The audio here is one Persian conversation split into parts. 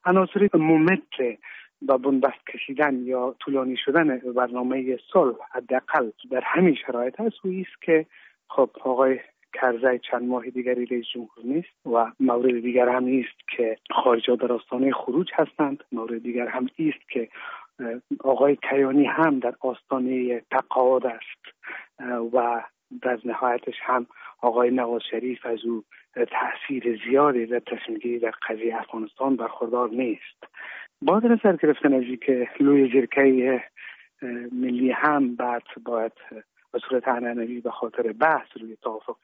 عناصر ممت با بنبست کشیدن یا طولانی شدن برنامه صلح حداقل در همین شرایط هست و ایست که خب آقای کرزی چند ماه دیگری رئیس جمهور نیست و مورد دیگر هم ایست که خارجا در آستانه خروج هستند. مورد دیگر هم ایست که آقای کیانی هم در آستانه تقاعد است و در نهایتش هم آقای نواز شریف از او تأثیر زیادی در تصمیم‌گیری در قضیه افغانستان برخوردار نیست. با در نظر گرفتن از اینکه لوی جرگه ملی هم بعد باید به صورت عنعنوی به خاطر بحث روی توافق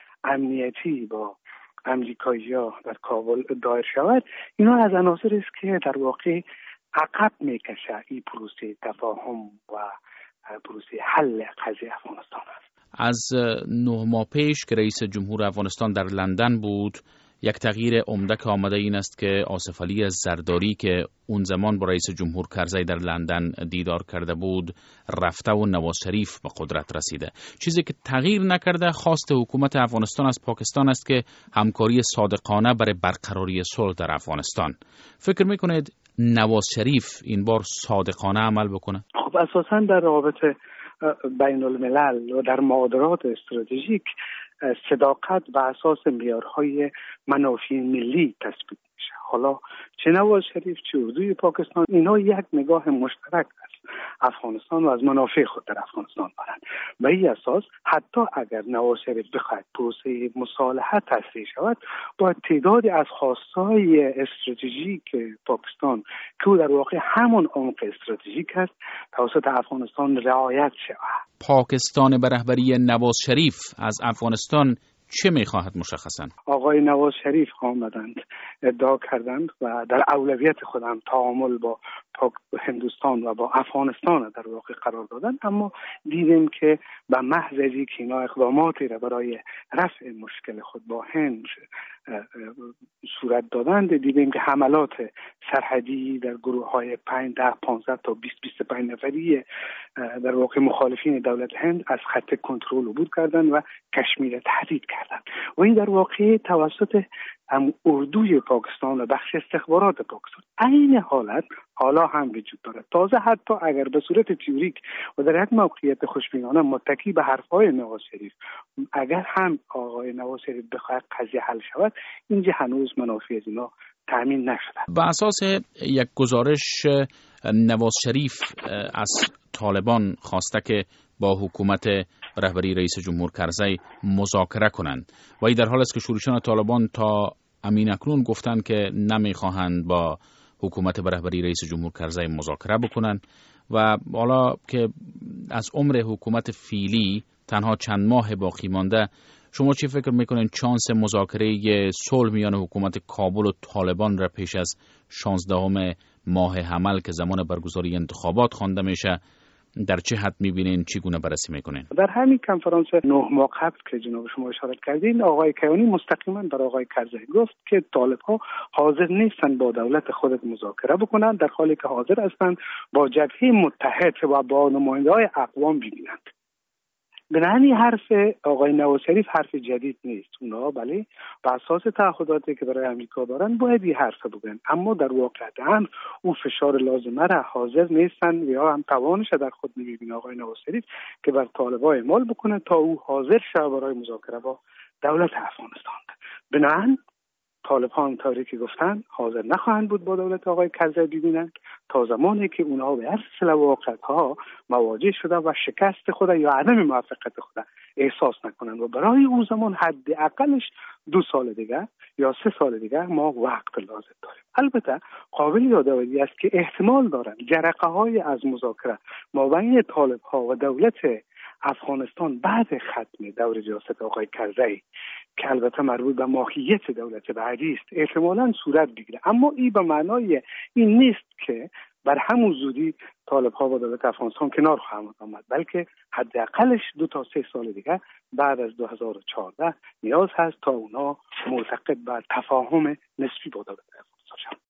امنیتی با امریکایی‌ها در کابل دایر شود، اینا از عناصری است که در واقع عقب میکشه این پروسه تفاهم و پروسه حل قضیه افغانستان است. از 9 ماه پیش که رئیس جمهور افغانستان در لندن بود، یک تغییر عمده که آمده این است که آصف علی زرداری که اون زمان با رئیس جمهور کرزی در لندن دیدار کرده بود رفته و نواز شریف به قدرت رسیده. چیزی که تغییر نکرده خواست حکومت افغانستان از پاکستان است که همکاری صادقانه برای برقراری صلح در افغانستان. فکر میکنید نواز شریف این بار صادقانه عمل بکنه؟ خب اساساً در روابط بین الملل و در مبادرات استراتژیک صداقت بر اساس معیارهای منافع ملی تثبیت میشه. حالا چه نواز شریف چه اردوی پاکستان اینا یک نگاه مشترک است افغانستان و از منافع خود در افغانستان دارند. به این اساس حتی اگر نواز شریف بخواهد پروسه مصالحه تسریع شود، باید تعدادی از خواستهای استراتژیک پاکستان که در واقع همون عمق استراتژیک است توسط افغانستان رعایت شود. پاکستان به رهبری نواز شریف از افغانستان چه می‌خواهد مشخصاً؟ آقای نواز شریف آمدند ادعا کردند و در اولویت خودم تعامل با هندوستان و با افغانستان در واقع قرار دادند، اما دیدیم که به محض از اینکه اینا اقداماتی را برای رفع مشکل خود با هند صورت دادند، دیدیم که حملات سرحدی در گروه‌های 5 10 15 تا 20 25 نفری در واقع مخالفین دولت هند از خط کنترل عبور کردند و کشمیر تهدید کردند و این در واقع توسط اردوی پاکستان و بخش استخبارات پاکستان عین حالت حالا هم وجود دارد. تازه حتی اگر به صورت تئوریک و در یک موقعیت خوشبینانه متکی به حرفهای نواز شریف اگر هم آقای نواز شریف بخواهد قضیه حل شود، اینجا هنوز منافع از اینا تامین نشده. به اساس یک گزارش نواز شریف از طالبان خواسته که با حکومت رهبری رئیس جمهور کرزی مذاکره کنند و این در حال است که شورشیان طالبان تا امین اکنون گفتند که نمیخواهند با حکومت به رهبری رئیس جمهور کرزی مذاکره بکنند و حالا که از عمر حکومت فعلی تنها چند ماه باقی مانده، شما چی فکر میکنین چانس مذاکره صلح میان حکومت کابل و طالبان را پیش از 16 ماه حمل که زمان برگزاری انتخابات خوانده میشه در چه حد میبینین، چگونه بررسی میکنین؟ در همین کنفرانس 9 ماه قبل که جناب شما اشاره کردین، آقای کیانی مستقیما بر آقای کرزی گفت که طالب‌ها حاضر نیستند با دولت خود مذاکره بکنند، در حالی که حاضر هستند با جبهه متحد و با نماینده‌های اقوام ببینند. بنابراین حرف آقای نواز شریف حرف جدید نیست. اونا بله بر اساس تعهداتی که برای امریکا دارن باید این حرف بگن، اما در واقع هم اون فشار لازمه را حاضر نیستن یا هم توانش در خود نمیبینه آقای نواز شریف که بر طالبان اعمال بکنه تا او حاضر شه برای مذاکره با دولت افغانستان. بنابراین طالبان طوری که گفتن حاضر نخواهند بود با دولت آقای کرزی ببینند تا زمانی که اونها به هر واقعیت‌ها مواجه شده و شکست خود یا عدم موفقیت خود احساس نکنند و برای اون زمان حداقلش 2 سال دیگر یا 3 سال دیگر ما وقت لازم داریم. البته قابل یادآوری است که احتمال دارند جرقه‌های از مذاکره مابین طالب‌ها و دولت افغانستان بعد ختم دور ریاست آقای کرزی که البته مربوط به ماهیت دولت بعدی است احتمالاً صورت بگیره، اما این به معنای این نیست که بر همون زودی طالب‌ها با دولت افغانستان کنار خواهند آمد، بلکه حداقلش 2 تا 3 سال دیگه بعد از 2014 نیاز هست تا اونا معتقد به تفاهم نسبی با دولت افغانستان شوند.